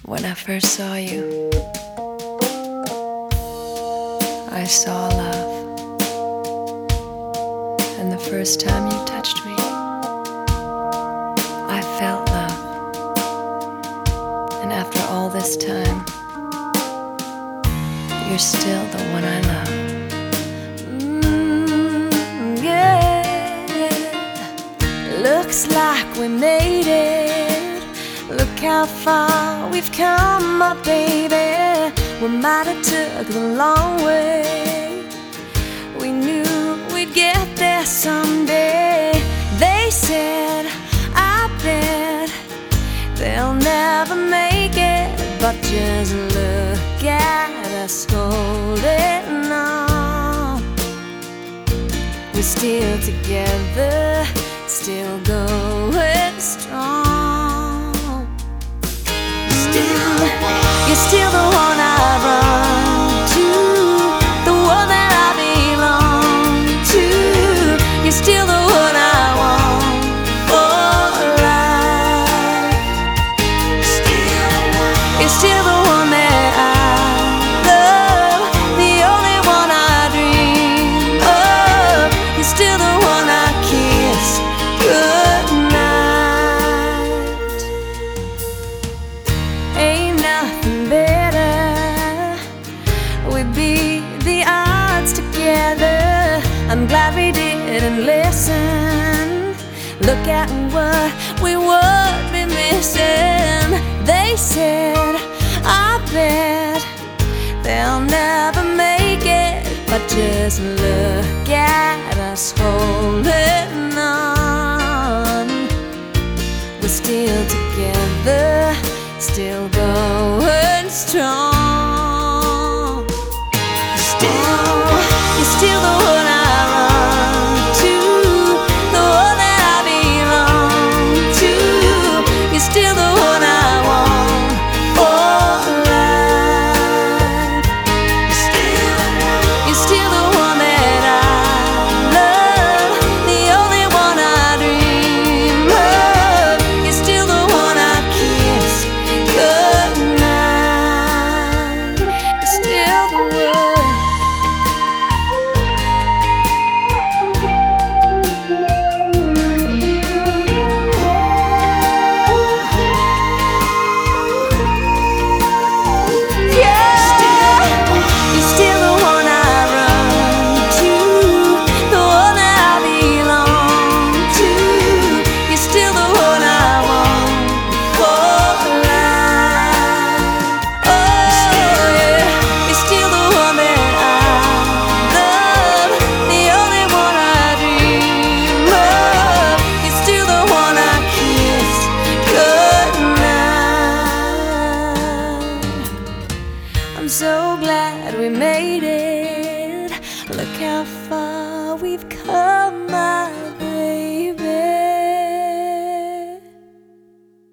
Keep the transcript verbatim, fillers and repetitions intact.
When I first saw you, I saw love. And the first time you touched me, I felt love. And after all this time, you're still the one I love. Mm, yeah. Looks like we made it. Look how far we've come, my baby. We might have took the long way. We knew we'd get there someday. They said, I bet they'll never make it. But just look at us holding on. We're still together, still going strong. You're still the one I run to, the one that I belong to. You're still the one I want for life. You're still the one that I love, the only one I dream of. You're still the one I kiss goodnight. Ain't nothing better, we beat the odds together. I'm glad we didn't listen. Look at what we would be missing. They said, I bet they'll never make it. But just look at us holding on. We're still together, still going strong. Still, you're still the one I run to, the one that I belong to. You're still the one I want for life. You're still the one that I love, the only one I dream of. You're still the one I kiss goodnight. You're still the one. I'm so glad we made it. Look how far we've come.